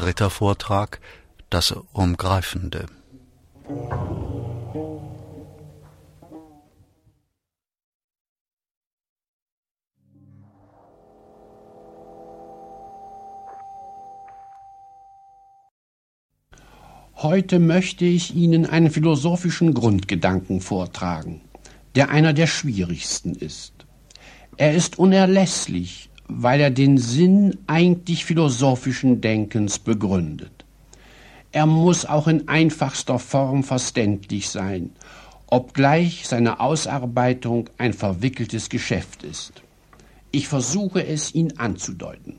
Dritter Vortrag, das Umgreifende. Heute möchte ich Ihnen einen philosophischen Grundgedanken vortragen, der einer der schwierigsten ist. Er ist unerlässlich, weil er den Sinn eigentlich philosophischen Denkens begründet. Er muss auch in einfachster Form verständlich sein, obgleich seine Ausarbeitung ein verwickeltes Geschäft ist. Ich versuche es Ihnen anzudeuten.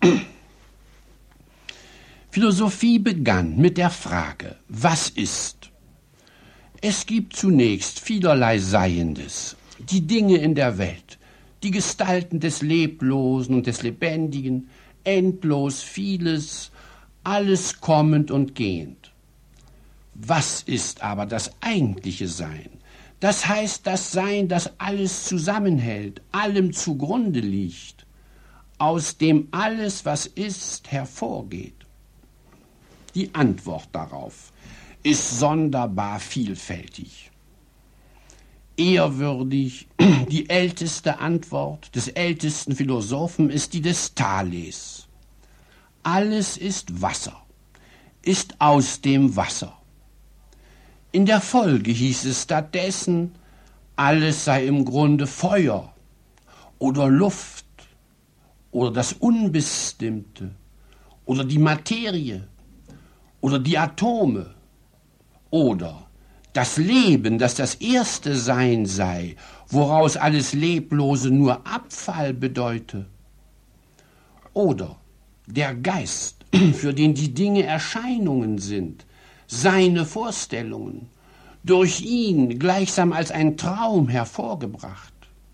Philosophie begann mit der Frage, was ist? Es gibt zunächst vielerlei Seiendes, die Dinge in der Welt, die Gestalten des Leblosen und des Lebendigen, endlos vieles, alles kommend und gehend. Was ist aber das eigentliche Sein? Das heißt das Sein, das alles zusammenhält, allem zugrunde liegt, aus dem alles, was ist, hervorgeht. Die Antwort darauf ist sonderbar vielfältig. Ehrwürdig, die älteste Antwort des ältesten Philosophen ist die des Thales. Alles ist Wasser, ist aus dem Wasser. In der Folge hieß es stattdessen, alles sei im Grunde Feuer oder Luft oder das Unbestimmte oder die Materie oder die Atome oder das Leben, das das erste Sein sei, woraus alles Leblose nur Abfall bedeute. Oder der Geist, für den die Dinge Erscheinungen sind, seine Vorstellungen, durch ihn gleichsam als ein Traum hervorgebracht.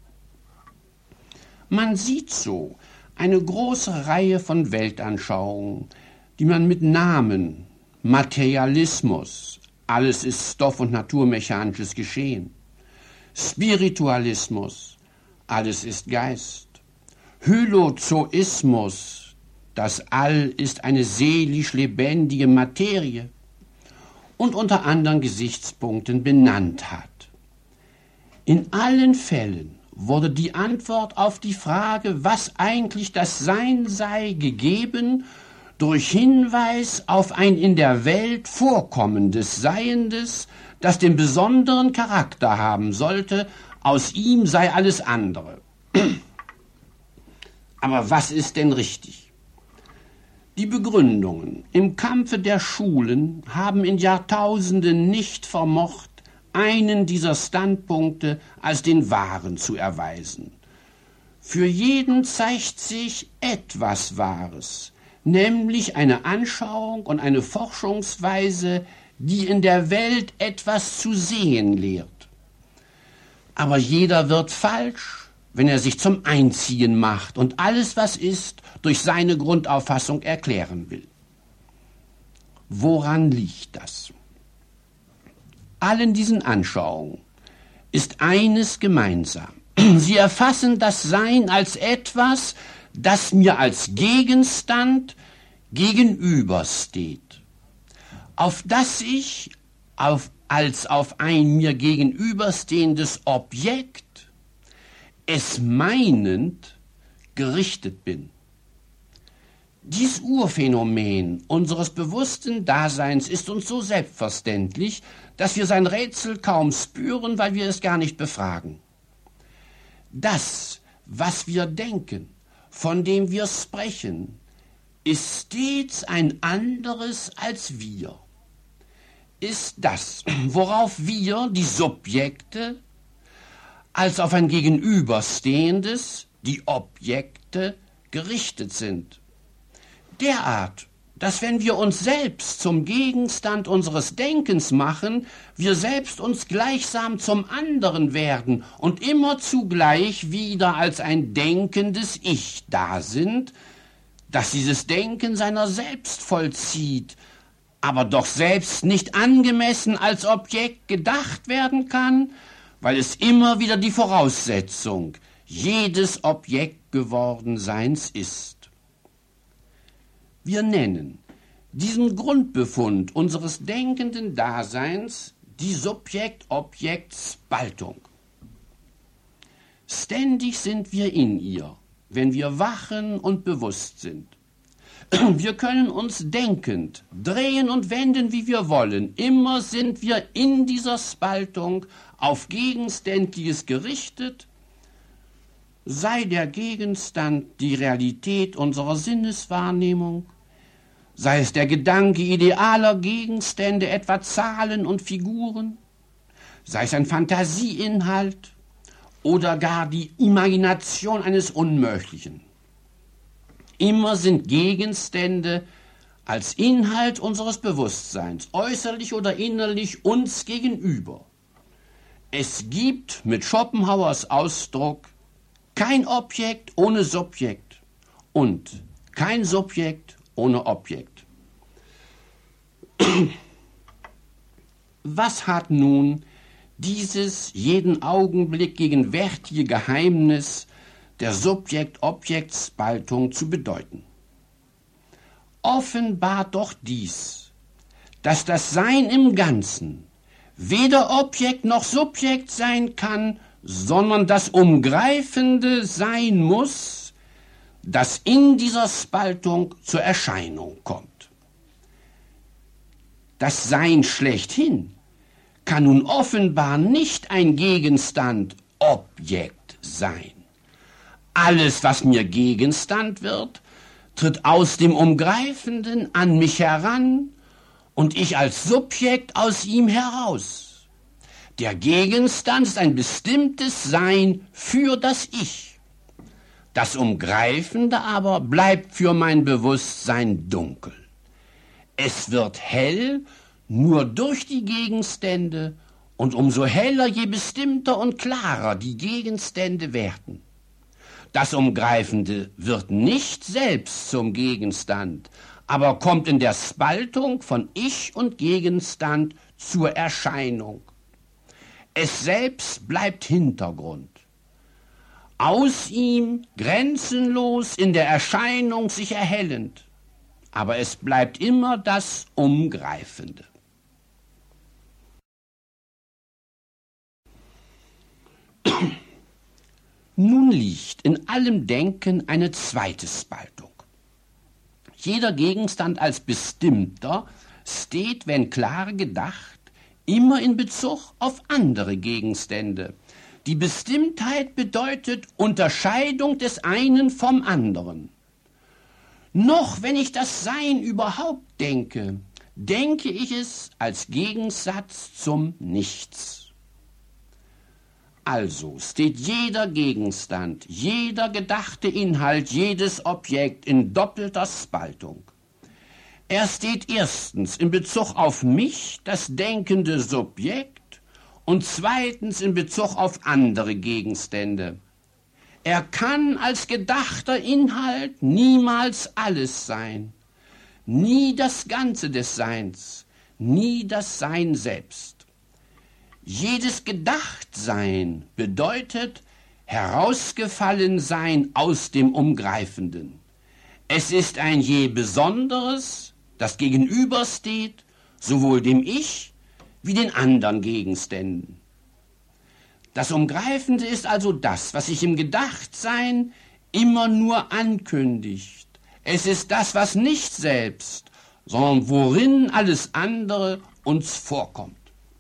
Man sieht so eine große Reihe von Weltanschauungen, die man mit Namen Materialismus, alles ist Stoff- und naturmechanisches Geschehen, Spiritualismus, alles ist Geist, Holozoismus, das All ist eine seelisch lebendige Materie und unter anderen Gesichtspunkten benannt hat. In allen Fällen wurde die Antwort auf die Frage, was eigentlich das Sein sei, gegeben durch Hinweis auf ein in der Welt vorkommendes Seiendes, das den besonderen Charakter haben sollte, aus ihm sei alles andere. Aber was ist denn richtig? Die Begründungen im Kampfe der Schulen haben in Jahrtausenden nicht vermocht, einen dieser Standpunkte als den wahren zu erweisen. Für jeden zeigt sich etwas Wahres, nämlich eine Anschauung und eine Forschungsweise, die in der Welt etwas zu sehen lehrt. Aber jeder wird falsch, wenn er sich zum Einzigen macht und alles, was ist, durch seine Grundauffassung erklären will. Woran liegt das? Allen diesen Anschauungen ist eines gemeinsam. Sie erfassen das Sein als etwas, das mir als Gegenstand gegenübersteht, auf das ich als auf ein mir gegenüberstehendes Objekt, es meinend, gerichtet bin. Dies Urphänomen unseres bewussten Daseins ist uns so selbstverständlich, dass wir sein Rätsel kaum spüren, weil wir es gar nicht befragen. Das, was wir denken, von dem wir sprechen, ist stets ein anderes als wir. Ist das, worauf wir, die Subjekte, als auf ein Gegenüberstehendes, die Objekte, gerichtet sind. Derart, dass wenn wir uns selbst zum Gegenstand unseres Denkens machen, wir selbst uns gleichsam zum anderen werden und immer zugleich wieder als ein denkendes Ich da sind, das dieses Denken seiner selbst vollzieht, aber doch selbst nicht angemessen als Objekt gedacht werden kann, weil es immer wieder die Voraussetzung jedes Objekt geworden Seins ist. Wir nennen diesen Grundbefund unseres denkenden Daseins, die Subjekt-Objekt-Spaltung. Ständig sind wir in ihr, wenn wir wachen und bewusst sind. Wir können uns denkend drehen und wenden, wie wir wollen. Immer sind wir in dieser Spaltung auf Gegenständliches gerichtet, sei der Gegenstand die Realität unserer Sinneswahrnehmung, sei es der Gedanke idealer Gegenstände, etwa Zahlen und Figuren, sei es ein Fantasieinhalt oder gar die Imagination eines Unmöglichen. Immer sind Gegenstände als Inhalt unseres Bewusstseins, äußerlich oder innerlich, uns gegenüber. Es gibt mit Schopenhauers Ausdruck kein Objekt ohne Subjekt und kein Subjekt ohne Objekt. Was hat nun dieses jeden Augenblick gegenwärtige Geheimnis der Subjekt-Objekt-Spaltung zu bedeuten? Offenbart doch dies, dass das Sein im Ganzen weder Objekt noch Subjekt sein kann, sondern das Umgreifende sein muss, das in dieser Spaltung zur Erscheinung kommt. Das Sein schlechthin kann nun offenbar nicht ein Gegenstand, Objekt sein. Alles, was mir Gegenstand wird, tritt aus dem Umgreifenden an mich heran und ich als Subjekt aus ihm heraus. Der Gegenstand ist ein bestimmtes Sein für das Ich. Das Umgreifende aber bleibt für mein Bewusstsein dunkel. Es wird hell nur durch die Gegenstände und umso heller, je bestimmter und klarer die Gegenstände werden. Das Umgreifende wird nicht selbst zum Gegenstand, aber kommt in der Spaltung von Ich und Gegenstand zur Erscheinung. Es selbst bleibt Hintergrund. Aus ihm grenzenlos in der Erscheinung sich erhellend, aber es bleibt immer das Umgreifende. Nun liegt in allem Denken eine zweite Spaltung. Jeder Gegenstand als bestimmter steht, wenn klar gedacht, immer in Bezug auf andere Gegenstände. Die Bestimmtheit bedeutet Unterscheidung des einen vom anderen. Noch wenn ich das Sein überhaupt denke, denke ich es als Gegensatz zum Nichts. Also steht jeder Gegenstand, jeder gedachte Inhalt, jedes Objekt in doppelter Spaltung. Er steht erstens in Bezug auf mich, das denkende Subjekt, und zweitens in Bezug auf andere Gegenstände. Er kann als gedachter Inhalt niemals alles sein, nie das Ganze des Seins, nie das Sein selbst. Jedes Gedachtsein bedeutet Herausgefallensein aus dem Umgreifenden. Es ist ein je Besonderes, das gegenübersteht, sowohl dem Ich wie den anderen Gegenständen. Das Umgreifende ist also das, was sich im Gedachtsein immer nur ankündigt. Es ist das, was nicht selbst, sondern worin alles andere uns vorkommt.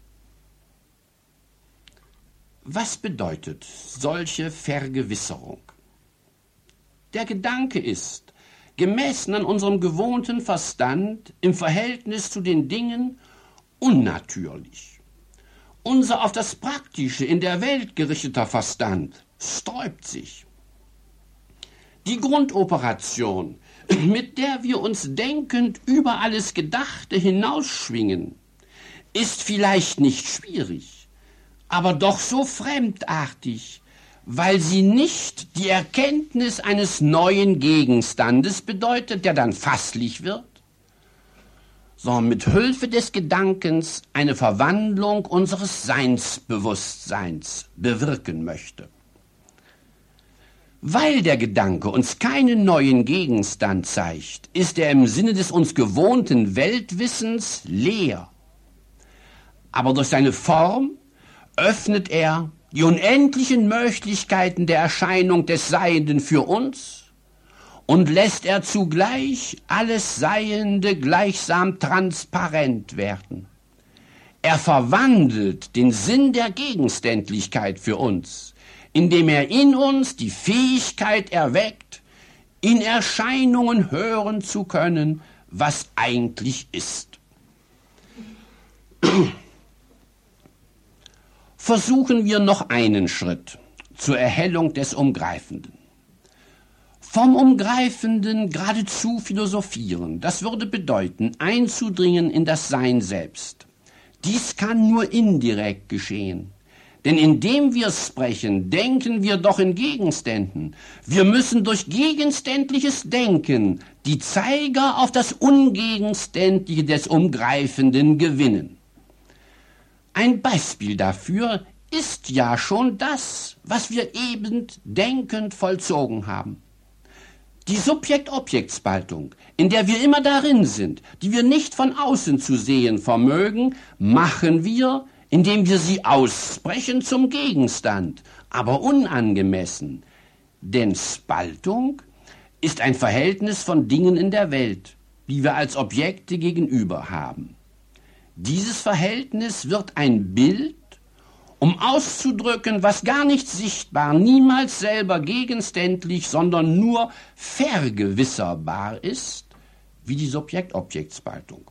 Was bedeutet solche Vergewisserung? Der Gedanke ist, gemessen an unserem gewohnten Verstand, im Verhältnis zu den Dingen unnatürlich. Unser auf das Praktische in der Welt gerichteter Verstand sträubt sich. Die Grundoperation, mit der wir uns denkend über alles Gedachte hinausschwingen, ist vielleicht nicht schwierig, aber doch so fremdartig, weil sie nicht die Erkenntnis eines neuen Gegenstandes bedeutet, der dann fasslich wird, sondern mit Hilfe des Gedankens eine Verwandlung unseres Seinsbewusstseins bewirken möchte. Weil der Gedanke uns keinen neuen Gegenstand zeigt, ist er im Sinne des uns gewohnten Weltwissens leer. Aber durch seine Form öffnet er die unendlichen Möglichkeiten der Erscheinung des Seienden für uns und lässt er zugleich alles Seiende gleichsam transparent werden. Er verwandelt den Sinn der Gegenständlichkeit für uns, indem er in uns die Fähigkeit erweckt, in Erscheinungen hören zu können, was eigentlich ist. Versuchen wir noch einen Schritt zur Erhellung des Umgreifenden. Vom Umgreifenden geradezu philosophieren, das würde bedeuten, einzudringen in das Sein selbst. Dies kann nur indirekt geschehen. Denn indem wir sprechen, denken wir doch in Gegenständen. Wir müssen durch gegenständliches Denken die Zeiger auf das Ungegenständliche des Umgreifenden gewinnen. Ein Beispiel dafür ist ja schon das, was wir eben denkend vollzogen haben. Die Subjekt-Objekt-Spaltung, in der wir immer darin sind, die wir nicht von außen zu sehen vermögen, machen wir, indem wir sie aussprechen, zum Gegenstand, aber unangemessen. Denn Spaltung ist ein Verhältnis von Dingen in der Welt, die wir als Objekte gegenüber haben. Dieses Verhältnis wird ein Bild, um auszudrücken, was gar nicht sichtbar, niemals selber gegenständlich, sondern nur vergewisserbar ist, wie die Subjekt-Objekt-Spaltung.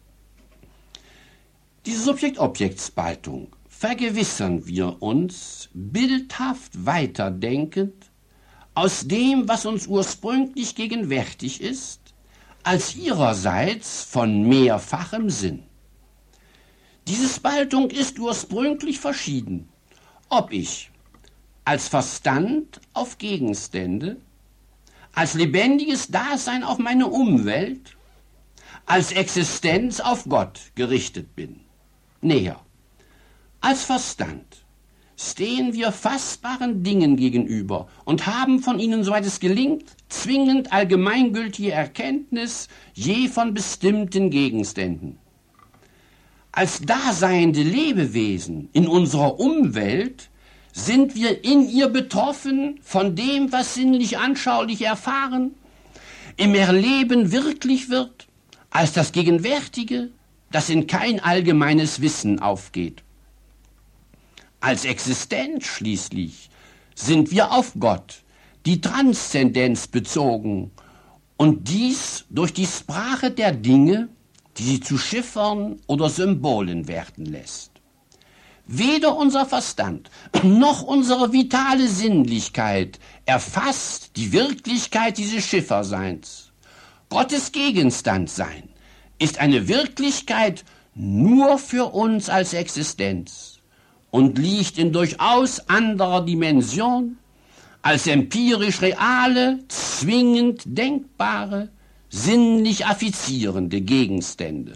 Diese Subjekt-Objekt-Spaltung vergewissern wir uns bildhaft weiterdenkend aus dem, was uns ursprünglich gegenwärtig ist, als ihrerseits von mehrfachem Sinn. Diese Spaltung ist ursprünglich verschieden, ob ich als Verstand auf Gegenstände, als lebendiges Dasein auf meine Umwelt, als Existenz auf Gott gerichtet bin. Näher. Als Verstand stehen wir fassbaren Dingen gegenüber und haben von ihnen, soweit es gelingt, zwingend allgemeingültige Erkenntnis je von bestimmten Gegenständen. Als daseiende Lebewesen in unserer Umwelt sind wir in ihr betroffen von dem, was sinnlich anschaulich erfahren, im Erleben wirklich wird, als das Gegenwärtige, das in kein allgemeines Wissen aufgeht. Als Existenz schließlich sind wir auf Gott, die Transzendenz bezogen, und dies durch die Sprache der Dinge, die sie zu Chiffern oder Symbolen werden lässt. Weder unser Verstand noch unsere vitale Sinnlichkeit erfasst die Wirklichkeit dieses Schifferseins. Gottes Gegenstandsein ist eine Wirklichkeit nur für uns als Existenz und liegt in durchaus anderer Dimension als empirisch reale, zwingend denkbare, sinnlich affizierende Gegenstände.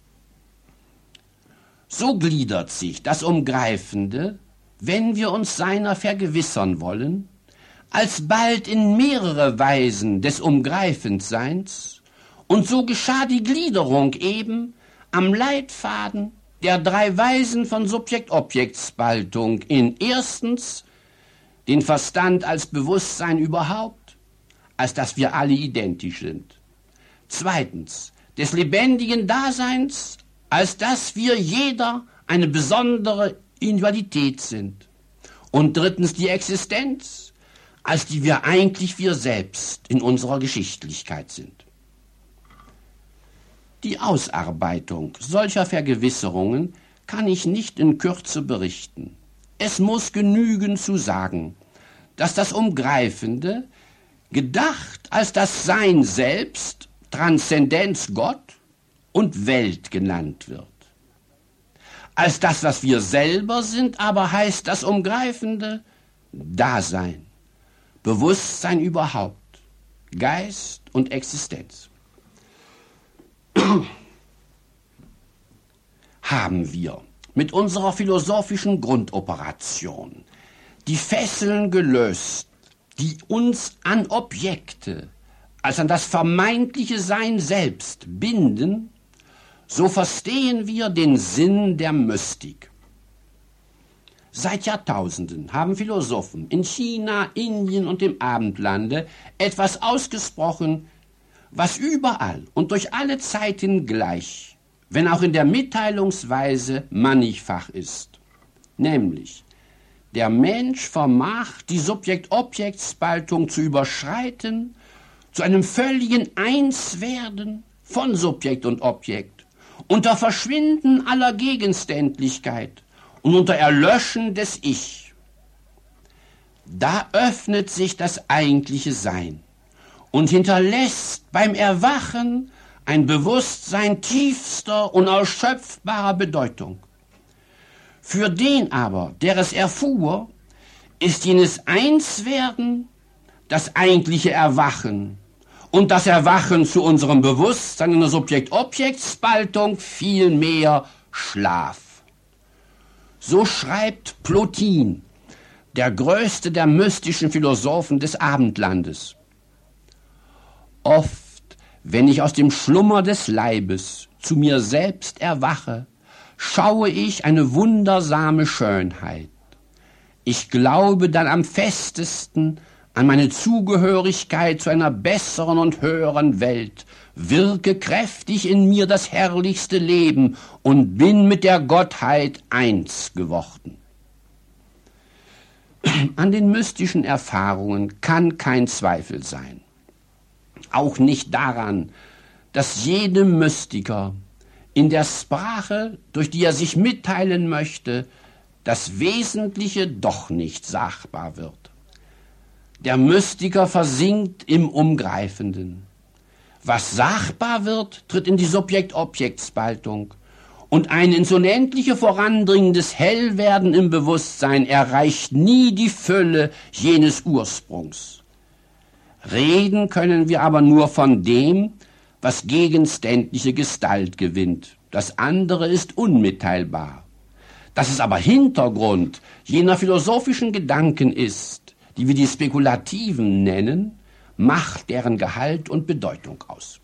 So gliedert sich das Umgreifende, wenn wir uns seiner vergewissern wollen, alsbald in mehrere Weisen des Umgreifendseins, und so geschah die Gliederung eben am Leitfaden der 3 Weisen von Subjekt-Objekt-Spaltung in erstens den Verstand als Bewusstsein überhaupt, als dass wir alle identisch sind. Zweitens, des lebendigen Daseins, als dass wir jeder eine besondere Individualität sind. Und drittens die Existenz, als die wir eigentlich wir selbst in unserer Geschichtlichkeit sind. Die Ausarbeitung solcher Vergewisserungen kann ich nicht in Kürze berichten. Es muss genügen zu sagen, dass das Umgreifende, gedacht als das Sein selbst, Transzendenz Gott und Welt genannt wird. Als das, was wir selber sind, aber heißt das Umgreifende Dasein, Bewusstsein überhaupt, Geist und Existenz. Haben wir mit unserer philosophischen Grundoperation die Fesseln gelöst, die uns an Objekte, als an das vermeintliche Sein selbst binden, so verstehen wir den Sinn der Mystik. Seit Jahrtausenden haben Philosophen in China, Indien und dem Abendlande etwas ausgesprochen, was überall und durch alle Zeiten gleich, wenn auch in der Mitteilungsweise mannigfach ist. Nämlich, der Mensch vermag die Subjekt-Objekt-Spaltung zu überschreiten, zu einem völligen Einswerden von Subjekt und Objekt, unter Verschwinden aller Gegenständlichkeit und unter Erlöschen des Ich. Da öffnet sich das eigentliche Sein und hinterlässt beim Erwachen ein Bewusstsein tiefster, unausschöpfbarer Bedeutung. Für den aber, der es erfuhr, ist jenes Einswerden das eigentliche Erwachen und das Erwachen zu unserem Bewusstsein in der Subjekt-Objekt-Spaltung vielmehr Schlaf. So schreibt Plotin, der größte der mystischen Philosophen des Abendlandes. Oft, wenn ich aus dem Schlummer des Leibes zu mir selbst erwache, schaue ich eine wundersame Schönheit. Ich glaube dann am festesten an meine Zugehörigkeit zu einer besseren und höheren Welt, wirke kräftig in mir das herrlichste Leben und bin mit der Gottheit eins geworden. An den mystischen Erfahrungen kann kein Zweifel sein. Auch nicht daran, dass jedem Mystiker in der Sprache, durch die er sich mitteilen möchte, das Wesentliche doch nicht sagbar wird. Der Mystiker versinkt im Umgreifenden. Was sagbar wird, tritt in die Subjekt-Objekt-Spaltung und ein ins Unendliche vorandringendes Hellwerden im Bewusstsein erreicht nie die Fülle jenes Ursprungs. Reden können wir aber nur von dem, was gegenständliche Gestalt gewinnt. Das andere ist unmitteilbar. Dass es aber Hintergrund jener philosophischen Gedanken ist, die wir die Spekulativen nennen, macht deren Gehalt und Bedeutung aus.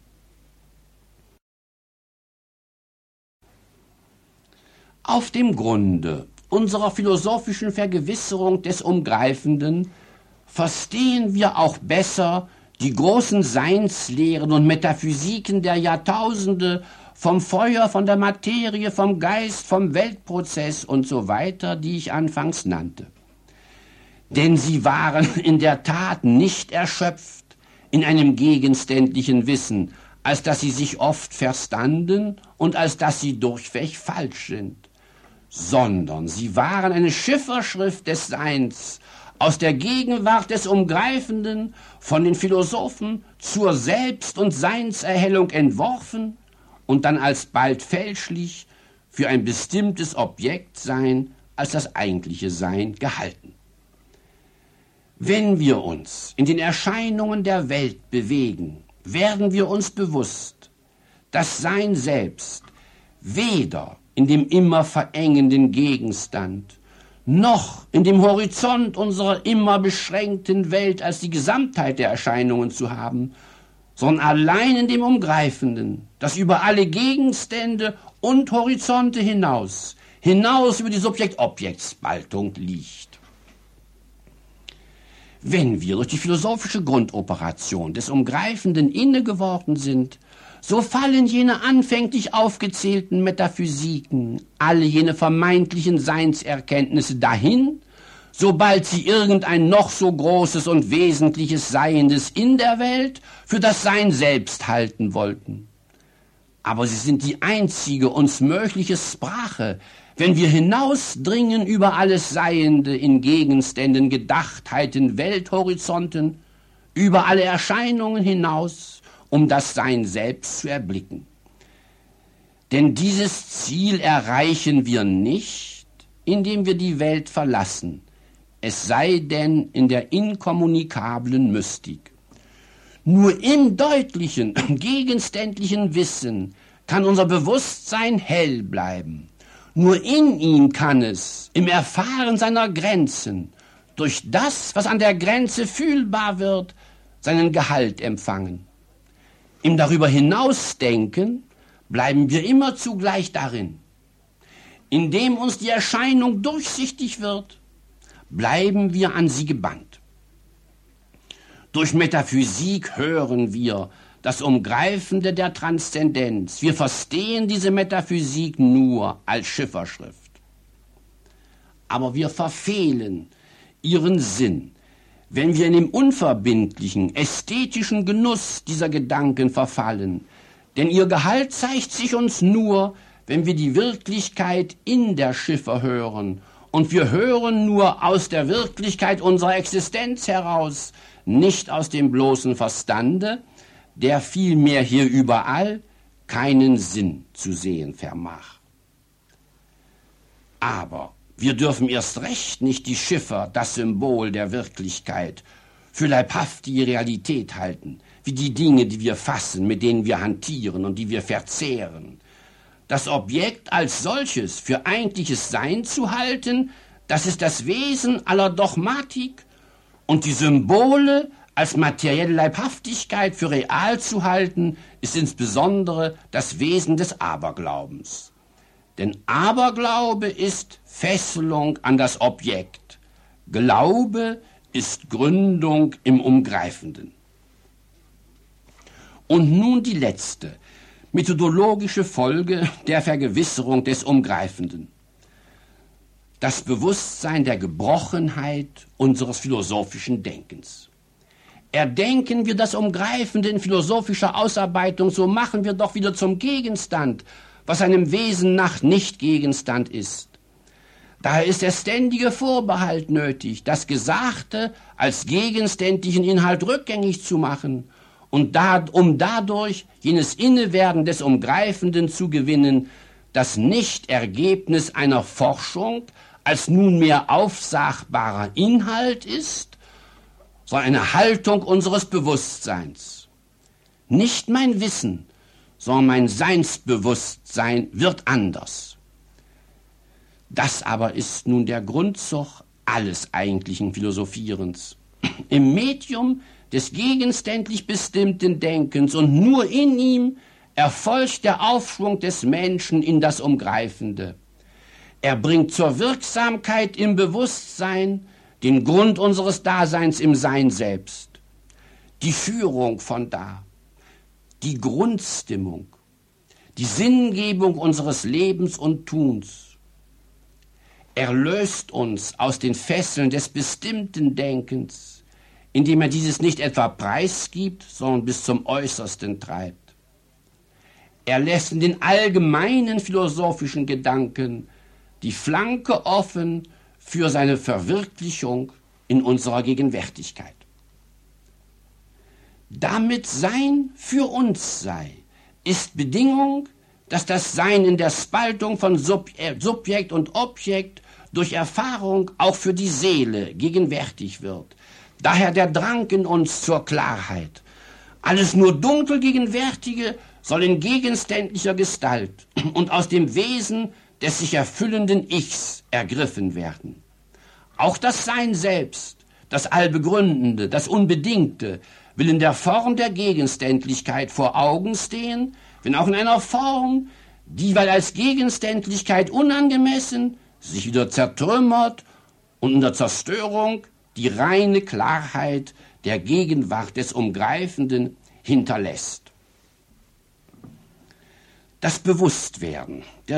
Auf dem Grunde unserer philosophischen Vergewisserung des Umgreifenden verstehen wir auch besser die großen Seinslehren und Metaphysiken der Jahrtausende vom Feuer, von der Materie, vom Geist, vom Weltprozess und so weiter, die ich anfangs nannte. Denn sie waren in der Tat nicht erschöpft in einem gegenständlichen Wissen, als dass sie sich oft verstanden und als dass sie durchweg falsch sind, sondern sie waren eine Schifferschrift des Seins, aus der Gegenwart des Umgreifenden, von den Philosophen zur Selbst- und Seinserhellung entworfen und dann alsbald fälschlich für ein bestimmtes Objektsein als das eigentliche Sein gehalten. Wenn wir uns in den Erscheinungen der Welt bewegen, werden wir uns bewusst, dass Sein selbst weder in dem immer verengenden Gegenstand noch in dem Horizont unserer immer beschränkten Welt als die Gesamtheit der Erscheinungen zu haben, sondern allein in dem Umgreifenden, das über alle Gegenstände und Horizonte hinaus über die Subjekt-Objekt-Spaltung liegt. Wenn wir durch die philosophische Grundoperation des Umgreifenden inne geworden sind, so fallen jene anfänglich aufgezählten Metaphysiken, alle jene vermeintlichen Seinserkenntnisse dahin, sobald sie irgendein noch so großes und wesentliches Seiendes in der Welt für das Sein selbst halten wollten. Aber sie sind die einzige uns mögliche Sprache, wenn wir hinausdringen über alles Seiende in Gegenständen, Gedachtheiten, Welthorizonten, über alle Erscheinungen hinaus, um das Sein selbst zu erblicken. Denn dieses Ziel erreichen wir nicht, indem wir die Welt verlassen, es sei denn in der inkommunikablen Mystik. Nur im deutlichen, gegenständlichen Wissen kann unser Bewusstsein hell bleiben. Nur in ihm kann es, im Erfahren seiner Grenzen, durch das, was an der Grenze fühlbar wird, seinen Gehalt empfangen. Im darüber hinausdenken bleiben wir immer zugleich darin. Indem uns die Erscheinung durchsichtig wird, bleiben wir an sie gebannt. Durch Metaphysik hören wir das Umgreifende der Transzendenz. Wir verstehen diese Metaphysik nur als Schifferschrift. Aber wir verfehlen ihren Sinn, wenn wir in den unverbindlichen, ästhetischen Genuss dieser Gedanken verfallen. Denn ihr Gehalt zeigt sich uns nur, wenn wir die Wirklichkeit in der Schiffer hören. Und wir hören nur aus der Wirklichkeit unserer Existenz heraus, nicht aus dem bloßen Verstande, der vielmehr hier überall keinen Sinn zu sehen vermag. Aber wir dürfen erst recht nicht die Schiffer, das Symbol der Wirklichkeit, für leibhaftige Realität halten, wie die Dinge, die wir fassen, mit denen wir hantieren und die wir verzehren. Das Objekt als solches für eigentliches Sein zu halten, das ist das Wesen aller Dogmatik, und die Symbole als materielle Leibhaftigkeit für real zu halten, ist insbesondere das Wesen des Aberglaubens. Denn Aberglaube ist Fesselung an das Objekt. Glaube ist Gründung im Umgreifenden. Und nun die letzte, methodologische Folge der Vergewisserung des Umgreifenden. Das Bewusstsein der Gebrochenheit unseres philosophischen Denkens. Erdenken wir das Umgreifende in philosophischer Ausarbeitung, so machen wir doch wieder zum Gegenstand, was seinem Wesen nach nicht Gegenstand ist. Daher ist der ständige Vorbehalt nötig, das Gesagte als gegenständlichen Inhalt rückgängig zu machen und um dadurch jenes Innewerden des Umgreifenden zu gewinnen, das nicht Ergebnis einer Forschung als nunmehr aufsagbarer Inhalt ist, sondern eine Haltung unseres Bewusstseins. Nicht mein Wissen, sondern mein Seinsbewusstsein wird anders. Das aber ist nun der Grundzug alles eigentlichen Philosophierens. Im Medium des gegenständlich bestimmten Denkens und nur in ihm erfolgt der Aufschwung des Menschen in das Umgreifende. Er bringt zur Wirksamkeit im Bewusstsein den Grund unseres Daseins im Sein selbst. Die Führung von da, die Grundstimmung, die Sinngebung unseres Lebens und Tuns. Er löst uns aus den Fesseln des bestimmten Denkens, indem er dieses nicht etwa preisgibt, sondern bis zum Äußersten treibt. Er lässt in den allgemeinen philosophischen Gedanken die Flanke offen für seine Verwirklichung in unserer Gegenwärtigkeit. Damit Sein für uns sei, ist Bedingung, dass das Sein in der Spaltung von Subjekt und Objekt durch Erfahrung auch für die Seele gegenwärtig wird. Daher der Drang in uns zur Klarheit. Alles nur dunkel Gegenwärtige soll in gegenständlicher Gestalt und aus dem Wesen des sich erfüllenden Ichs ergriffen werden. Auch das Sein selbst, das Allbegründende, das Unbedingte, will in der Form der Gegenständlichkeit vor Augen stehen, wenn auch in einer Form, die, weil als Gegenständlichkeit unangemessen, sich wieder zertrümmert und in der Zerstörung die reine Klarheit der Gegenwart des Umgreifenden hinterlässt. Das Bewusstwerden der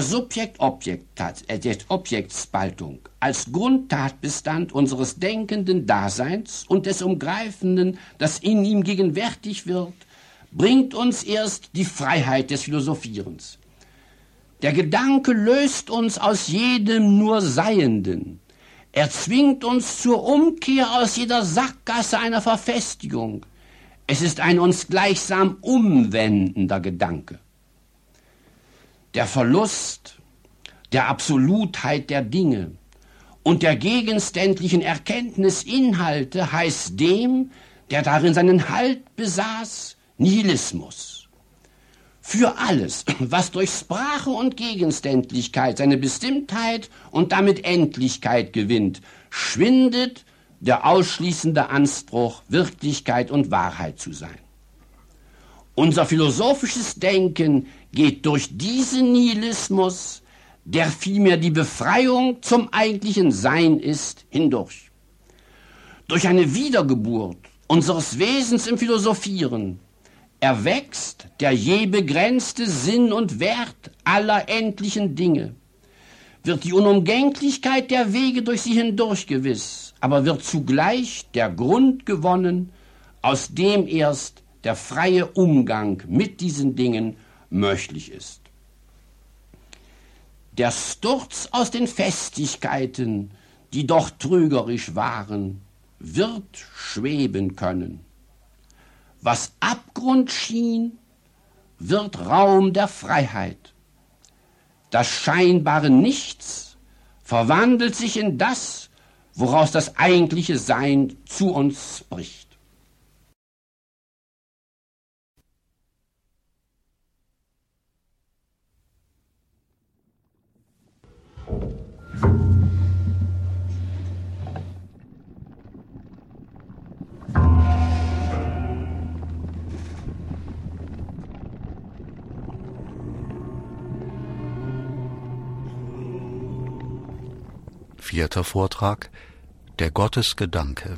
Subjekt-Objekt-Spaltung als Grundtatbestand unseres denkenden Daseins und des Umgreifenden, das in ihm gegenwärtig wird, bringt uns erst die Freiheit des Philosophierens. Der Gedanke löst uns aus jedem nur Seienden. Er zwingt uns zur Umkehr aus jeder Sackgasse einer Verfestigung. Es ist ein uns gleichsam umwendender Gedanke. Der Verlust der Absolutheit der Dinge und der gegenständlichen Erkenntnisinhalte heißt dem, der darin seinen Halt besaß, Nihilismus. Für alles, was durch Sprache und Gegenständlichkeit seine Bestimmtheit und damit Endlichkeit gewinnt, schwindet der ausschließende Anspruch, Wirklichkeit und Wahrheit zu sein. Unser philosophisches Denken geht durch diesen Nihilismus, der vielmehr die Befreiung zum eigentlichen Sein ist, hindurch. Durch eine Wiedergeburt unseres Wesens im Philosophieren erwächst der je begrenzte Sinn und Wert aller endlichen Dinge, wird die Unumgänglichkeit der Wege durch sie hindurch gewiss, aber wird zugleich der Grund gewonnen, aus dem erst der freie Umgang mit diesen Dingen möglich ist. Der Sturz aus den Festigkeiten, die doch trügerisch waren, wird schweben können. Was Abgrund schien, wird Raum der Freiheit. Das scheinbare Nichts verwandelt sich in das, woraus das eigentliche Sein zu uns spricht. Vierter Vortrag: Der Gottesgedanke.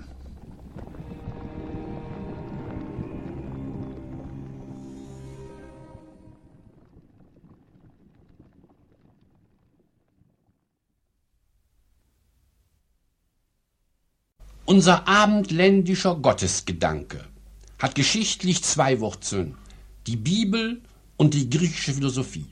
Unser abendländischer Gottesgedanke hat geschichtlich zwei Wurzeln, die Bibel und die griechische Philosophie.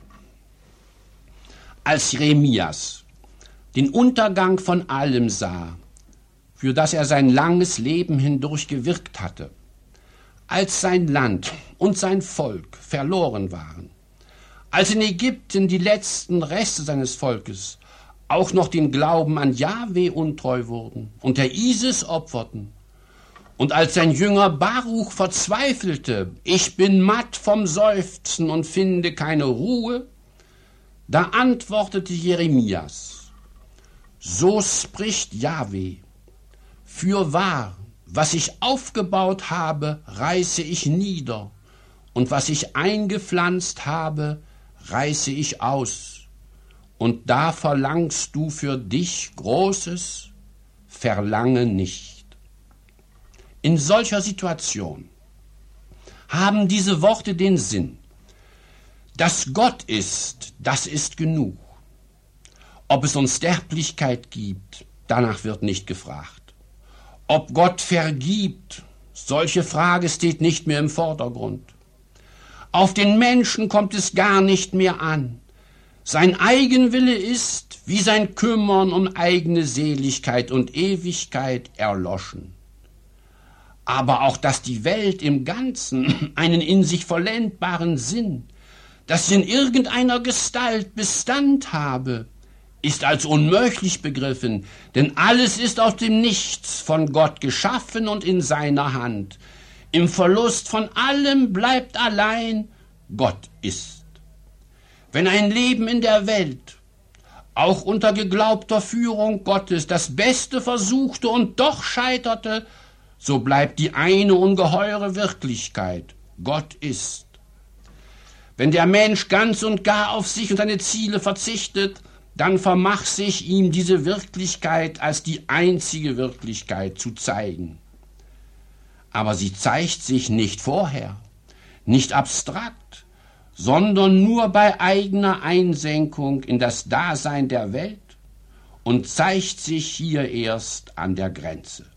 Als Jeremias den Untergang von allem sah, für das er sein langes Leben hindurch gewirkt hatte, als sein Land und sein Volk verloren waren, als in Ägypten die letzten Reste seines Volkes auch noch den Glauben an Jahwe untreu wurden und der Isis opferten, und als sein Jünger Baruch verzweifelte, ich bin matt vom Seufzen und finde keine Ruhe, da antwortete Jeremias, so spricht Jahwe, fürwahr, was ich aufgebaut habe, reiße ich nieder, und was ich eingepflanzt habe, reiße ich aus. Und da verlangst du für dich Großes, verlange nicht. In solcher Situation haben diese Worte den Sinn, dass Gott ist, das ist genug. Ob es Unsterblichkeit gibt, danach wird nicht gefragt. Ob Gott vergibt, solche Frage steht nicht mehr im Vordergrund. Auf den Menschen kommt es gar nicht mehr an. Sein Eigenwille ist, wie sein Kümmern um eigene Seligkeit und Ewigkeit, erloschen. Aber auch, dass die Welt im Ganzen einen in sich vollendbaren Sinn, dass sie in irgendeiner Gestalt Bestand habe, ist als unmöglich begriffen, denn alles ist aus dem Nichts von Gott geschaffen und in seiner Hand. Im Verlust von allem bleibt allein, Gott ist. Wenn ein Leben in der Welt, auch unter geglaubter Führung Gottes, das Beste versuchte und doch scheiterte, so bleibt die eine ungeheure Wirklichkeit, Gott ist. Wenn der Mensch ganz und gar auf sich und seine Ziele verzichtet, dann vermag sich ihm diese Wirklichkeit als die einzige Wirklichkeit zu zeigen. Aber sie zeigt sich nicht vorher, nicht abstrakt, sondern nur bei eigener Einsenkung in das Dasein der Welt und zeigt sich hier erst an der Grenze.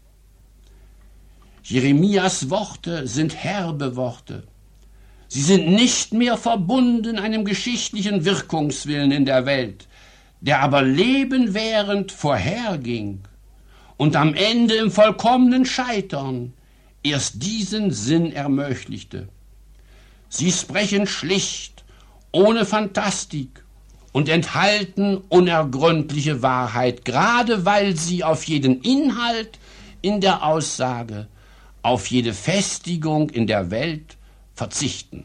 Jeremias Worte sind herbe Worte. Sie sind nicht mehr verbunden einem geschichtlichen Wirkungswillen in der Welt, der aber lebenwährend vorherging und am Ende im vollkommenen Scheitern erst diesen Sinn ermöglichte. Sie sprechen schlicht, ohne Fantastik und enthalten unergründliche Wahrheit, gerade weil sie auf jeden Inhalt in der Aussage, auf jede Festigung in der Welt verzichten.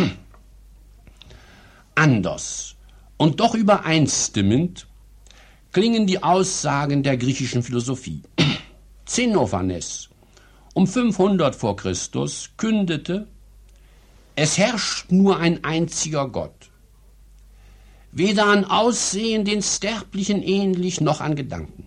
Anders und doch übereinstimmend klingen die Aussagen der griechischen Philosophie. Xenophanes um 500 vor Christus kündete: Es herrscht nur ein einziger Gott, weder an Aussehen den Sterblichen ähnlich, noch an Gedanken.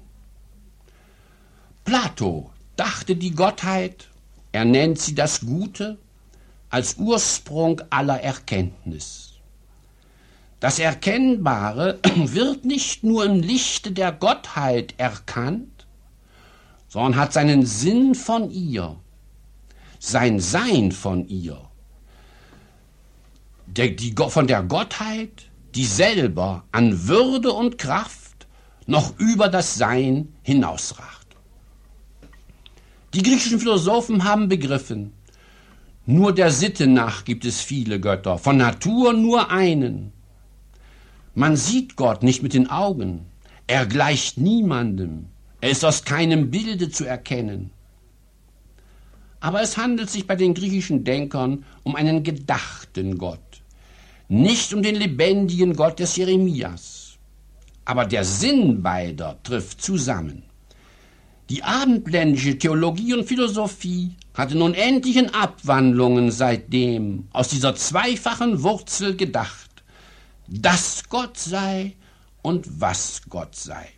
Plato dachte die Gottheit, er nennt sie das Gute, als Ursprung aller Erkenntnis. Das Erkennbare wird nicht nur im Lichte der Gottheit erkannt, sondern hat seinen Sinn von ihr, sein Sein von ihr. Von der Gottheit, die selber an Würde und Kraft noch über das Sein hinausragt. Die griechischen Philosophen haben begriffen, nur der Sitte nach gibt es viele Götter, von Natur nur einen. Man sieht Gott nicht mit den Augen, er gleicht niemandem, er ist aus keinem Bilde zu erkennen. Aber es handelt sich bei den griechischen Denkern um einen gedachten Gott, nicht um den lebendigen Gott des Jeremias. Aber der Sinn beider trifft zusammen. Die abendländische Theologie und Philosophie hat in unendlichen Abwandlungen seitdem aus dieser zweifachen Wurzel gedacht, dass Gott sei und was Gott sei.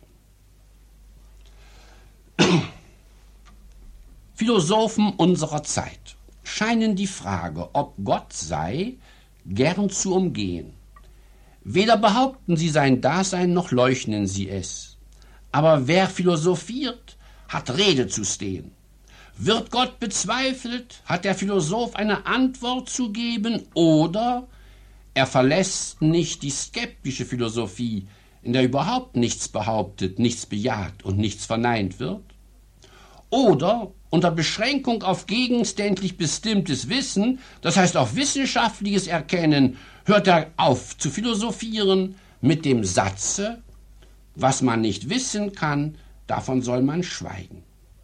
Philosophen unserer Zeit scheinen die Frage, ob Gott sei, gern zu umgehen. Weder behaupten sie sein Dasein, noch leugnen sie es. Aber wer philosophiert, hat Rede zu stehen. Wird Gott bezweifelt, hat der Philosoph eine Antwort zu geben, oder er verlässt nicht die skeptische Philosophie, in der überhaupt nichts behauptet, nichts bejaht und nichts verneint wird. Oder unter Beschränkung auf gegenständlich bestimmtes Wissen, das heißt auf wissenschaftliches Erkennen, hört er auf zu philosophieren mit dem Satze: Was man nicht wissen kann, davon soll man schweigen.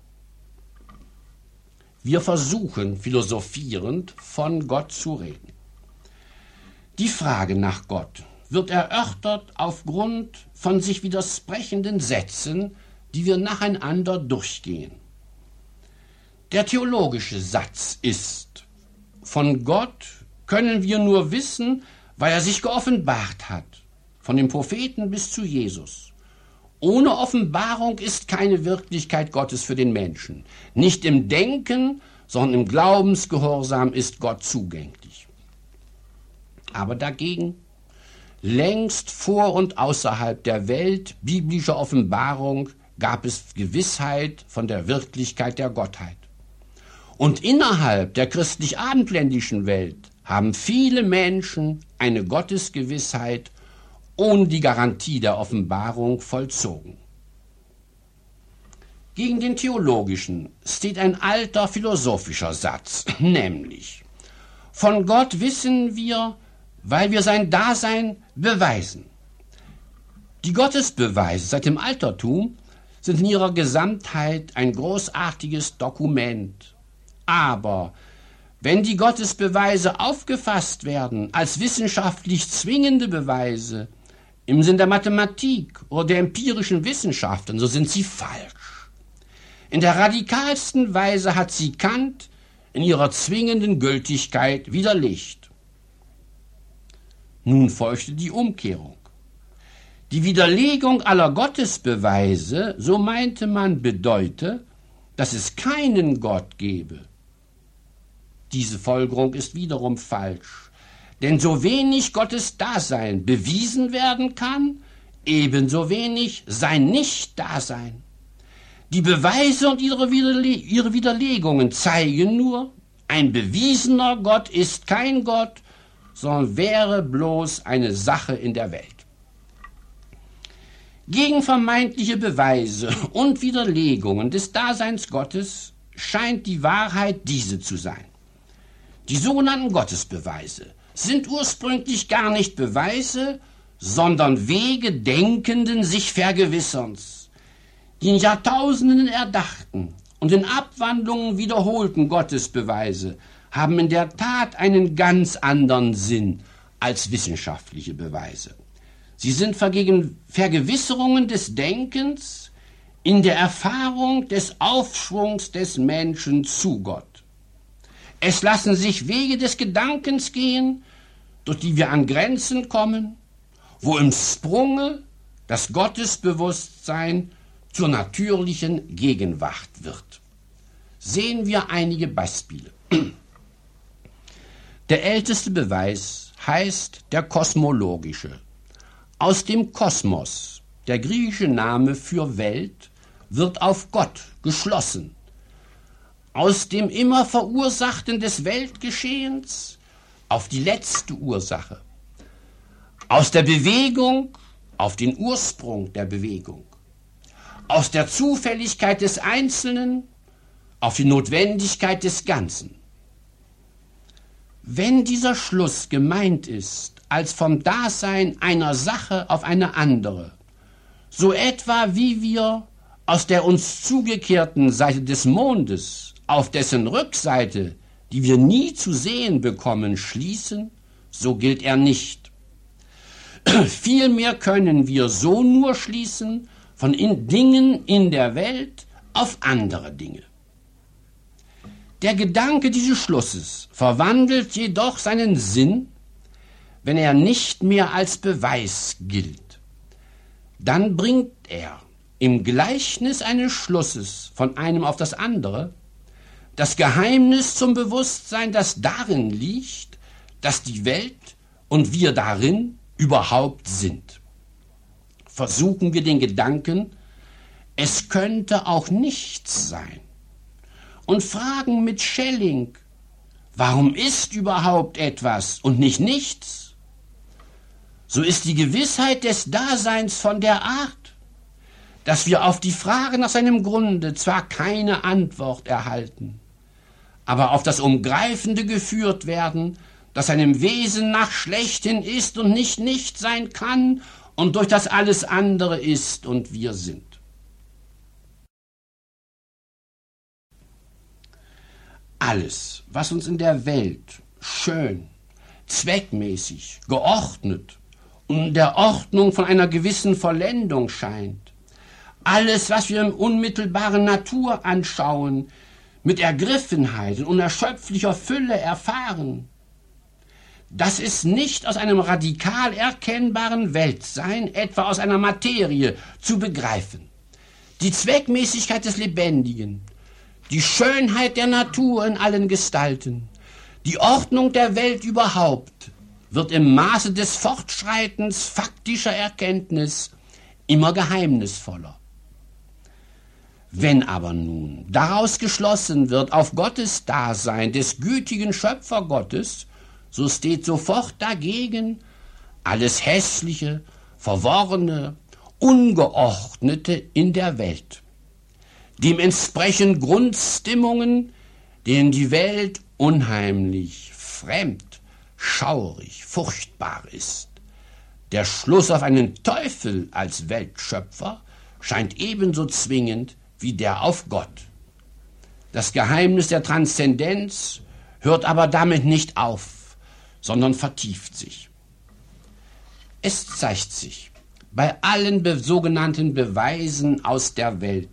Wir versuchen, philosophierend von Gott zu reden. Die Frage nach Gott wird erörtert aufgrund von sich widersprechenden Sätzen, die wir nacheinander durchgehen. Der theologische Satz ist: Von Gott können wir nur wissen, weil er sich geoffenbart hat, von den Propheten bis zu Jesus. Ohne Offenbarung ist keine Wirklichkeit Gottes für den Menschen. Nicht im Denken, sondern im Glaubensgehorsam ist Gott zugänglich. Aber dagegen, längst vor und außerhalb der Welt biblischer Offenbarung gab es Gewissheit von der Wirklichkeit der Gottheit. Und innerhalb der christlich-abendländischen Welt haben viele Menschen eine Gottesgewissheit ohne die Garantie der Offenbarung vollzogen. Gegen den theologischen steht ein alter philosophischer Satz, nämlich: Von Gott wissen wir, weil wir sein Dasein beweisen. Die Gottesbeweise seit dem Altertum sind in ihrer Gesamtheit ein großartiges Dokument. Aber wenn die Gottesbeweise aufgefasst werden als wissenschaftlich zwingende Beweise im Sinn der Mathematik oder der empirischen Wissenschaften, so sind sie falsch. In der radikalsten Weise hat sie Kant in ihrer zwingenden Gültigkeit widerlegt. Nun folgte die Umkehrung. Die Widerlegung aller Gottesbeweise, so meinte man, bedeute, dass es keinen Gott gebe. Diese Folgerung ist wiederum falsch, denn so wenig Gottes Dasein bewiesen werden kann, ebenso wenig sein Nicht-Dasein. Die Beweise und ihre Widerlegungen zeigen nur, ein bewiesener Gott ist kein Gott, sondern wäre bloß eine Sache in der Welt. Gegen vermeintliche Beweise und Widerlegungen des Daseins Gottes scheint die Wahrheit diese zu sein. Die sogenannten Gottesbeweise sind ursprünglich gar nicht Beweise, sondern Wege denkenden sich Vergewisserns. Die in Jahrtausenden erdachten und in Abwandlungen wiederholten Gottesbeweise haben in der Tat einen ganz anderen Sinn als wissenschaftliche Beweise. Sie sind Vergewisserungen des Denkens, in der Erfahrung des Aufschwungs des Menschen zu Gott. Es lassen sich Wege des Gedankens gehen, durch die wir an Grenzen kommen, wo im Sprunge das Gottesbewusstsein zur natürlichen Gegenwart wird. Sehen wir einige Beispiele. Der älteste Beweis heißt der kosmologische. Aus dem Kosmos, der griechische Name für Welt, wird auf Gott geschlossen. Aus dem immer Verursachten des Weltgeschehens auf die letzte Ursache. Aus der Bewegung auf den Ursprung der Bewegung. Aus der Zufälligkeit des Einzelnen auf die Notwendigkeit des Ganzen. Wenn dieser Schluss gemeint ist als vom Dasein einer Sache auf eine andere, so etwa wie wir aus der uns zugekehrten Seite des Mondes auf dessen Rückseite, die wir nie zu sehen bekommen, schließen, so gilt er nicht. Vielmehr können wir so nur schließen von Dingen in der Welt auf andere Dinge. Der Gedanke dieses Schlusses verwandelt jedoch seinen Sinn, wenn er nicht mehr als Beweis gilt. Dann bringt er im Gleichnis eines Schlusses von einem auf das andere das Geheimnis zum Bewusstsein, das darin liegt, dass die Welt und wir darin überhaupt sind. Versuchen wir den Gedanken, es könnte auch nichts sein, und fragen mit Schelling, warum ist überhaupt etwas und nicht nichts? So ist die Gewissheit des Daseins von der Art, dass wir auf die Frage nach seinem Grunde zwar keine Antwort erhalten, aber auf das Umgreifende geführt werden, das seinem Wesen nach schlechthin ist und nicht sein kann und durch das alles andere ist und wir sind. Alles, was uns in der Welt schön, zweckmäßig, geordnet und in der Ordnung von einer gewissen Vollendung scheint, alles, was wir im unmittelbaren Natur anschauen, mit Ergriffenheit und unerschöpflicher Fülle erfahren, das ist nicht aus einem radikal erkennbaren Weltsein, etwa aus einer Materie, zu begreifen. Die Zweckmäßigkeit des Lebendigen, die Schönheit der Natur in allen Gestalten, die Ordnung der Welt überhaupt, wird im Maße des Fortschreitens faktischer Erkenntnis immer geheimnisvoller. Wenn aber nun daraus geschlossen wird auf Gottes Dasein des gütigen Schöpfergottes, so steht sofort dagegen alles Hässliche, Verworrene, Ungeordnete in der Welt. Dementsprechend Grundstimmungen, denen die Welt unheimlich, fremd, schaurig, furchtbar ist. Der Schluss auf einen Teufel als Weltschöpfer scheint ebenso zwingend wie der auf Gott. Das Geheimnis der Transzendenz hört aber damit nicht auf, sondern vertieft sich. Es zeigt sich bei allen sogenannten Beweisen aus der Welt.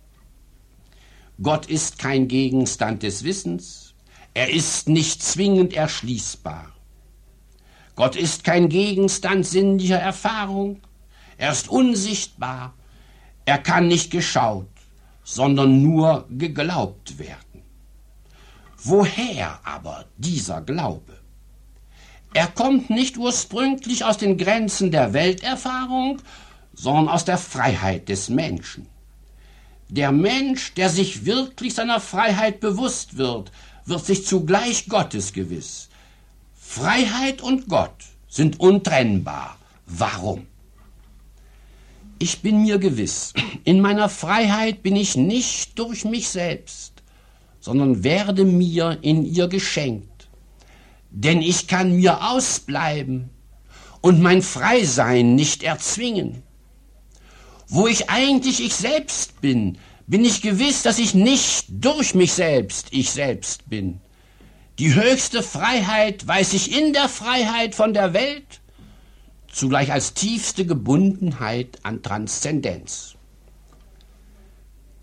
Gott ist kein Gegenstand des Wissens, er ist nicht zwingend erschließbar. Gott ist kein Gegenstand sinnlicher Erfahrung, er ist unsichtbar, er kann nicht geschaut, sondern nur geglaubt werden. Woher aber dieser Glaube? Er kommt nicht ursprünglich aus den Grenzen der Welterfahrung, sondern aus der Freiheit des Menschen. Der Mensch, der sich wirklich seiner Freiheit bewusst wird sich zugleich Gottes gewiss. Freiheit und Gott sind untrennbar. Warum? Ich bin mir gewiss, in meiner Freiheit bin ich nicht durch mich selbst, sondern werde mir in ihr geschenkt. Denn ich kann mir ausbleiben und mein Freisein nicht erzwingen. Wo ich eigentlich ich selbst bin, bin ich gewiss, dass ich nicht durch mich selbst ich selbst bin. Die höchste Freiheit weiß ich in der Freiheit von der Welt, zugleich als tiefste Gebundenheit an Transzendenz.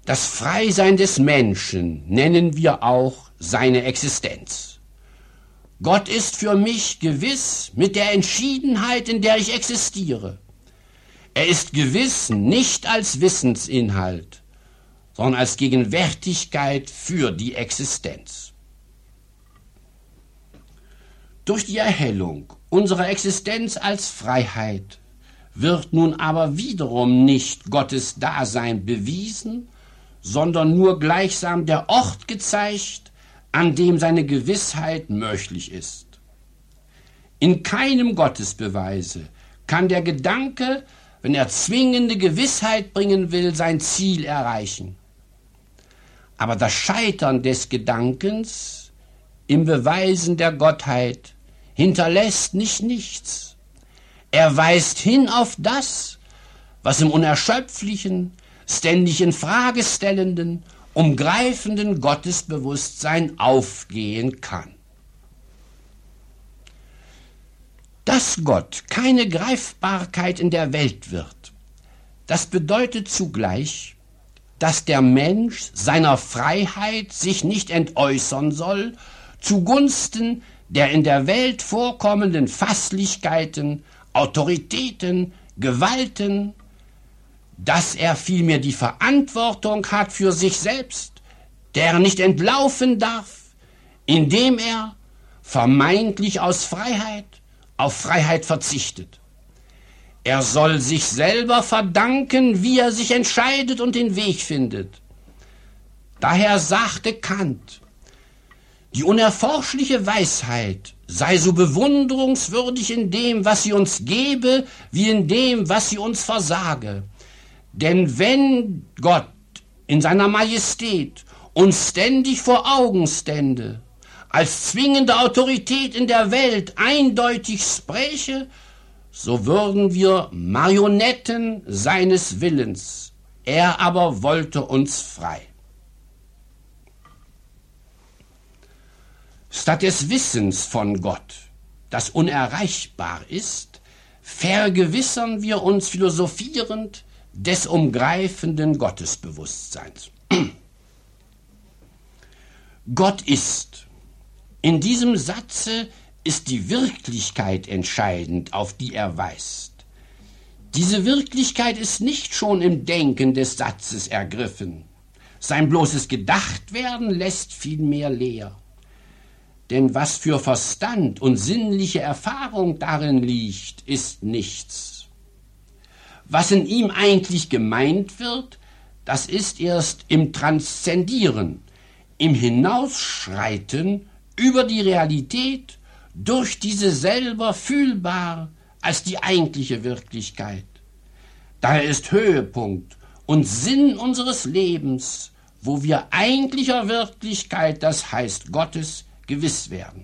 Das Freisein des Menschen nennen wir auch seine Existenz. Gott ist für mich gewiss mit der Entschiedenheit, in der ich existiere. Er ist gewiss nicht als Wissensinhalt, sondern als Gegenwärtigkeit für die Existenz. Durch die Erhellung unserer Existenz als Freiheit wird nun aber wiederum nicht Gottes Dasein bewiesen, sondern nur gleichsam der Ort gezeigt, an dem seine Gewissheit möglich ist. In keinem Gottesbeweise kann der Gedanke, wenn er zwingende Gewissheit bringen will, sein Ziel erreichen. Aber das Scheitern des Gedankens im Beweisen der Gottheit hinterlässt nicht nichts. Er weist hin auf das, was im unerschöpflichen, ständig in Frage stellenden, umgreifenden Gottesbewusstsein aufgehen kann. Dass Gott keine Greifbarkeit in der Welt wird, das bedeutet zugleich, dass der Mensch seiner Freiheit sich nicht entäußern soll, zugunsten der in der Welt vorkommenden Fasslichkeiten, Autoritäten, Gewalten, dass er vielmehr die Verantwortung hat für sich selbst, der er nicht entlaufen darf, indem er vermeintlich aus Freiheit auf Freiheit verzichtet. Er soll sich selber verdanken, wie er sich entscheidet und den Weg findet. Daher sagte Kant, die unerforschliche Weisheit sei so bewunderungswürdig in dem, was sie uns gebe, wie in dem, was sie uns versage. Denn wenn Gott in seiner Majestät uns ständig vor Augen stände, als zwingende Autorität in der Welt eindeutig spräche, so würden wir Marionetten seines Willens. Er aber wollte uns frei. Statt des Wissens von Gott, das unerreichbar ist, vergewissern wir uns philosophierend des umgreifenden Gottesbewusstseins. Gott ist. In diesem Satze ist die Wirklichkeit entscheidend, auf die er weist. Diese Wirklichkeit ist nicht schon im Denken des Satzes ergriffen. Sein bloßes Gedachtwerden lässt vielmehr leer. Denn was für Verstand und sinnliche Erfahrung darin liegt, ist nichts. Was in ihm eigentlich gemeint wird, das ist erst im Transzendieren, im Hinausschreiten über die Realität, durch diese selber fühlbar als die eigentliche Wirklichkeit. Daher ist Höhepunkt und Sinn unseres Lebens, wo wir eigentlicher Wirklichkeit, das heißt Gottes, gewiss werden.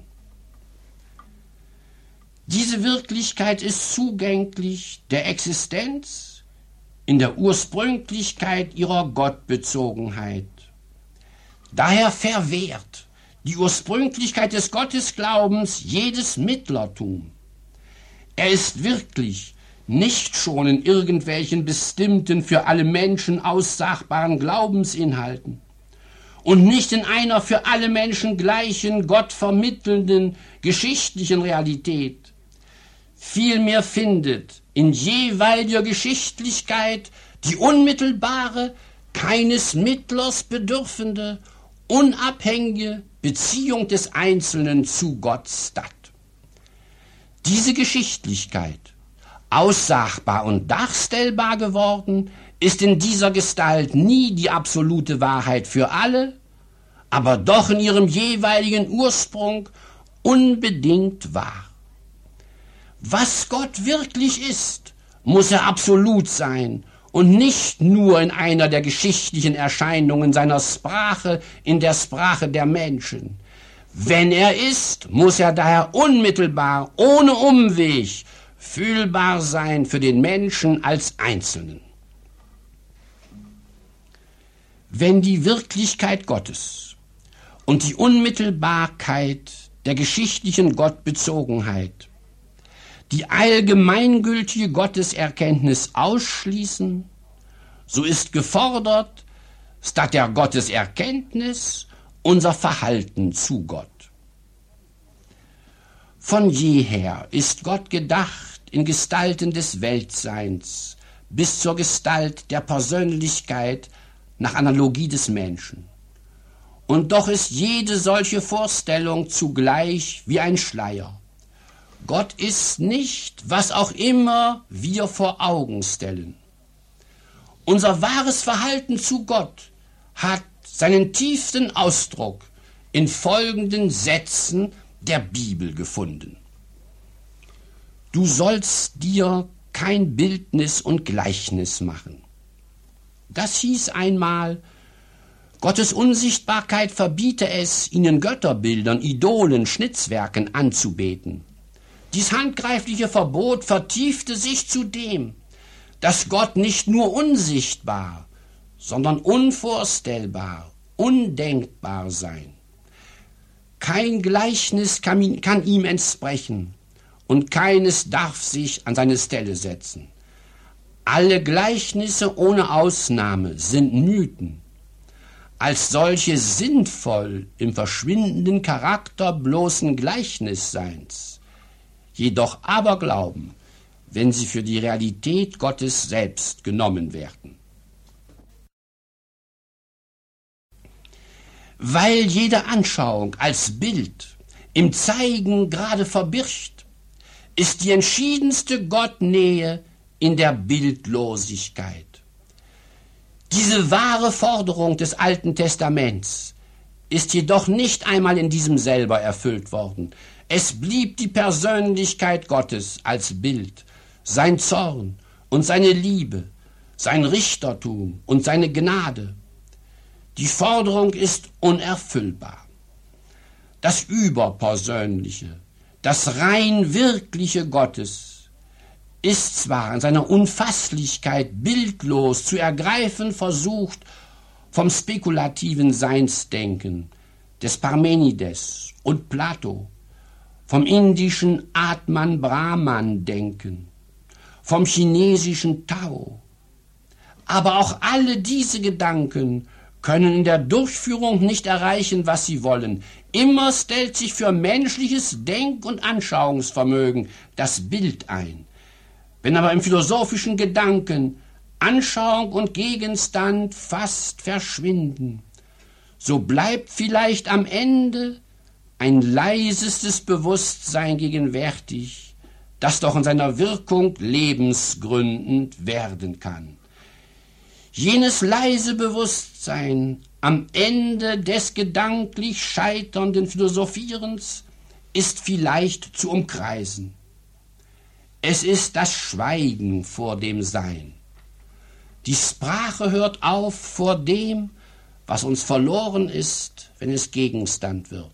Diese Wirklichkeit ist zugänglich der Existenz in der Ursprünglichkeit ihrer Gottbezogenheit. Daher verwehrt die Ursprünglichkeit des Gottesglaubens jedes Mittlertum. Er ist wirklich nicht schon in irgendwelchen bestimmten, für alle Menschen aussagbaren Glaubensinhalten und nicht in einer für alle Menschen gleichen, Gott vermittelnden, geschichtlichen Realität. Vielmehr findet in jeweiliger Geschichtlichkeit die unmittelbare, keines Mittlers bedürfende, unabhängige Beziehung des Einzelnen zu Gott statt. Diese Geschichtlichkeit, aussagbar und darstellbar geworden, ist in dieser Gestalt nie die absolute Wahrheit für alle, aber doch in ihrem jeweiligen Ursprung unbedingt wahr. Was Gott wirklich ist, muss er absolut sein und nicht nur in einer der geschichtlichen Erscheinungen seiner Sprache, in der Sprache der Menschen. Wenn er ist, muss er daher unmittelbar, ohne Umweg, fühlbar sein für den Menschen als Einzelnen. Wenn die Wirklichkeit Gottes und die Unmittelbarkeit der geschichtlichen Gottbezogenheit die allgemeingültige Gotteserkenntnis ausschließen, so ist gefordert, statt der Gotteserkenntnis unser Verhalten zu Gott. Von jeher ist Gott gedacht in Gestalten des Weltseins bis zur Gestalt der Persönlichkeit nach Analogie des Menschen. Und doch ist jede solche Vorstellung zugleich wie ein Schleier. Gott ist nicht, was auch immer wir vor Augen stellen. Unser wahres Verhalten zu Gott hat seinen tiefsten Ausdruck in folgenden Sätzen der Bibel gefunden. Du sollst dir kein Bildnis und Gleichnis machen. Das hieß einmal, Gottes Unsichtbarkeit verbiete es, ihnen Götterbildern, Idolen, Schnitzwerken anzubeten. Dies handgreifliche Verbot vertiefte sich zu dem, dass Gott nicht nur unsichtbar, sondern unvorstellbar, undenkbar sein. Kein Gleichnis kann ihm entsprechen und keines darf sich an seine Stelle setzen. Alle Gleichnisse ohne Ausnahme sind Mythen, als solche sinnvoll im verschwindenden Charakter bloßen Gleichnisseins, jedoch Aberglauben, wenn sie für die Realität Gottes selbst genommen werden. Weil jede Anschauung als Bild im Zeigen gerade verbirgt, ist die entschiedenste Gottnähe in der Bildlosigkeit. Diese wahre Forderung des Alten Testaments ist jedoch nicht einmal in diesem selber erfüllt worden. Es blieb die Persönlichkeit Gottes als Bild, sein Zorn und seine Liebe, sein Richtertum und seine Gnade. Die Forderung ist unerfüllbar. Das Überpersönliche, das rein Wirkliche Gottes ist zwar in seiner Unfasslichkeit bildlos zu ergreifen versucht vom spekulativen Seinsdenken des Parmenides und Plato, vom indischen Atman-Brahman-Denken, vom chinesischen Tao. Aber auch alle diese Gedanken können in der Durchführung nicht erreichen, was sie wollen. Immer stellt sich für menschliches Denk- und Anschauungsvermögen das Bild ein. Wenn aber im philosophischen Gedanken Anschauung und Gegenstand fast verschwinden, so bleibt vielleicht am Ende ein leisestes Bewusstsein gegenwärtig, das doch in seiner Wirkung lebensgründend werden kann. Jenes leise Bewusstsein am Ende des gedanklich scheiternden Philosophierens ist vielleicht zu umkreisen. Es ist das Schweigen vor dem Sein. Die Sprache hört auf vor dem, was uns verloren ist, wenn es Gegenstand wird.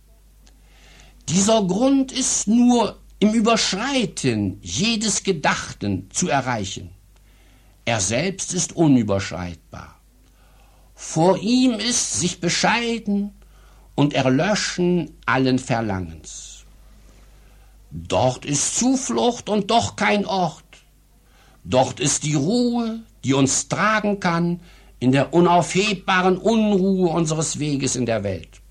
Dieser Grund ist nur im Überschreiten jedes Gedachten zu erreichen. Er selbst ist unüberschreitbar. Vor ihm ist sich bescheiden und Erlöschen allen Verlangens. Dort ist Zuflucht und doch kein Ort. Dort ist die Ruhe, die uns tragen kann in der unaufhebbaren Unruhe unseres Weges in der Welt.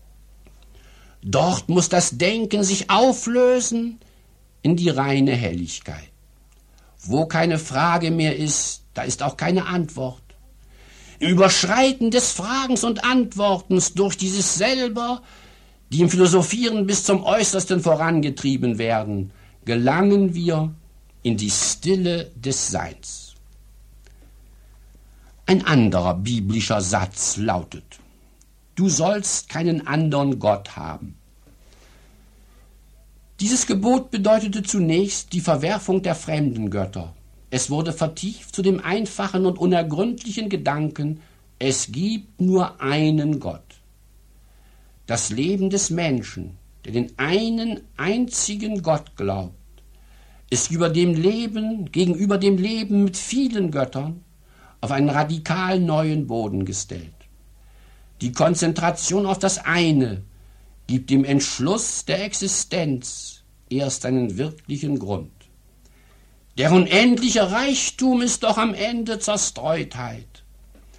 Dort muss das Denken sich auflösen in die reine Helligkeit. Wo keine Frage mehr ist, da ist auch keine Antwort. Im Überschreiten des Fragens und Antwortens durch dieses Selber, die im Philosophieren bis zum Äußersten vorangetrieben werden, gelangen wir in die Stille des Seins. Ein anderer biblischer Satz lautet: Du sollst keinen anderen Gott haben. Dieses Gebot bedeutete zunächst die Verwerfung der fremden Götter. Es wurde vertieft zu dem einfachen und unergründlichen Gedanken, es gibt nur einen Gott. Das Leben des Menschen, der den einen einzigen Gott glaubt, ist gegenüber dem Leben mit vielen Göttern auf einen radikal neuen Boden gestellt. Die Konzentration auf das eine gibt dem Entschluss der Existenz erst einen wirklichen Grund. Der unendliche Reichtum ist doch am Ende Zerstreutheit.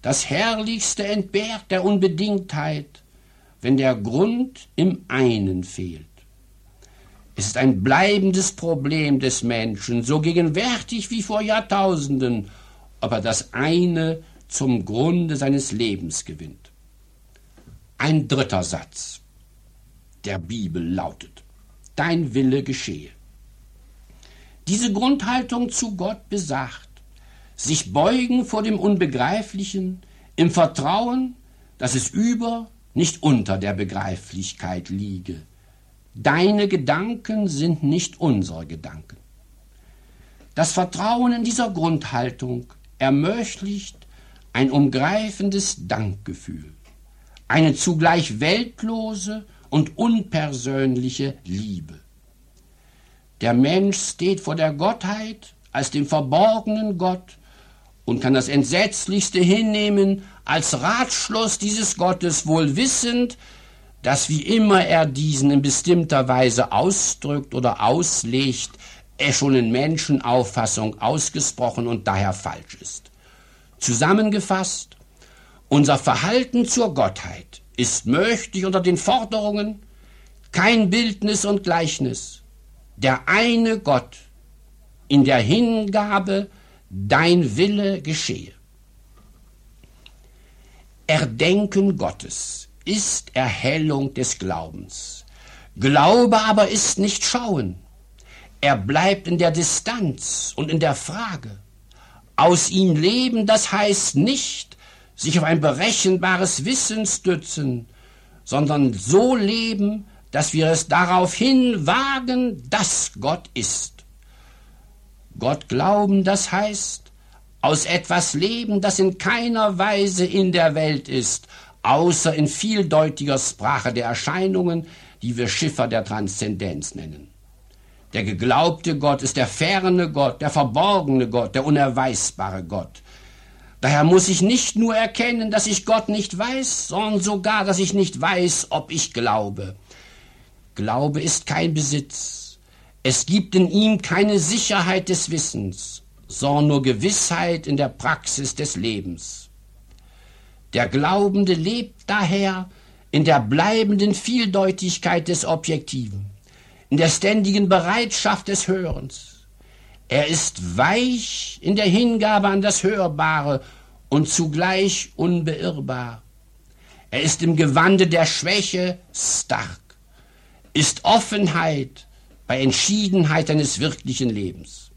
Das Herrlichste entbehrt der Unbedingtheit, wenn der Grund im einen fehlt. Es ist ein bleibendes Problem des Menschen, so gegenwärtig wie vor Jahrtausenden, ob er das eine zum Grunde seines Lebens gewinnt. Ein dritter Satz der Bibel lautet: Dein Wille geschehe. Diese Grundhaltung zu Gott besagt, sich beugen vor dem Unbegreiflichen im Vertrauen, dass es über, nicht unter der Begreiflichkeit liege. Deine Gedanken sind nicht unsere Gedanken. Das Vertrauen in dieser Grundhaltung ermöglicht ein umgreifendes Dankgefühl, eine zugleich weltlose und unpersönliche Liebe. Der Mensch steht vor der Gottheit als dem verborgenen Gott und kann das Entsetzlichste hinnehmen als Ratschluss dieses Gottes, wohl wissend, dass wie immer er diesen in bestimmter Weise ausdrückt oder auslegt, er schon in Menschenauffassung ausgesprochen und daher falsch ist. Zusammengefasst, unser Verhalten zur Gottheit ist möglich unter den Forderungen: kein Bildnis und Gleichnis, der eine Gott, in der Hingabe dein Wille geschehe. Erdenken Gottes ist Erhellung des Glaubens. Glaube aber ist nicht Schauen. Er bleibt in der Distanz und in der Frage. Aus ihm leben, das heißt nicht, sich auf ein berechenbares Wissen stützen, sondern so leben, dass wir es daraufhin wagen, dass Gott ist. Gott glauben, das heißt, aus etwas leben, das in keiner Weise in der Welt ist, außer in vieldeutiger Sprache der Erscheinungen, die wir Schiffer der Transzendenz nennen. Der geglaubte Gott ist der ferne Gott, der verborgene Gott, der unerweisbare Gott. Daher muss ich nicht nur erkennen, dass ich Gott nicht weiß, sondern sogar, dass ich nicht weiß, ob ich glaube. Glaube ist kein Besitz. Es gibt in ihm keine Sicherheit des Wissens, sondern nur Gewissheit in der Praxis des Lebens. Der Glaubende lebt daher in der bleibenden Vieldeutigkeit des Objektiven, in der ständigen Bereitschaft des Hörens. Er ist weich in der Hingabe an das Hörbare und zugleich unbeirrbar. Er ist im Gewande der Schwäche stark, ist Offenheit bei Entschiedenheit eines wirklichen Lebens.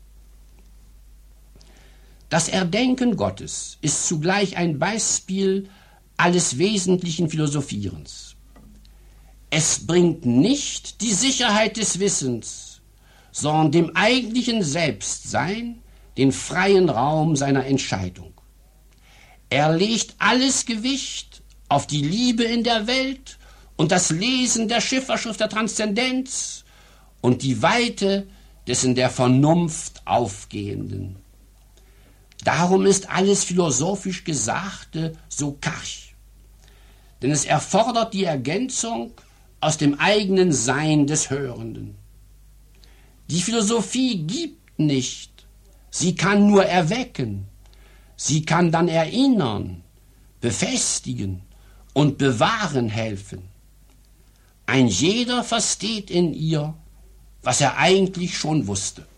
Das Erdenken Gottes ist zugleich ein Beispiel alles wesentlichen Philosophierens. Es bringt nicht die Sicherheit des Wissens, sondern dem eigentlichen Selbstsein den freien Raum seiner Entscheidung. Er legt alles Gewicht auf die Liebe in der Welt und das Lesen der Schifferschrift der Transzendenz und die Weite des in der Vernunft Aufgehenden. Darum ist alles philosophisch Gesagte so karg, denn es erfordert die Ergänzung aus dem eigenen Sein des Hörenden. Die Philosophie gibt nicht, sie kann nur erwecken, sie kann dann erinnern, befestigen und bewahren helfen. Ein jeder versteht in ihr, was er eigentlich schon wusste.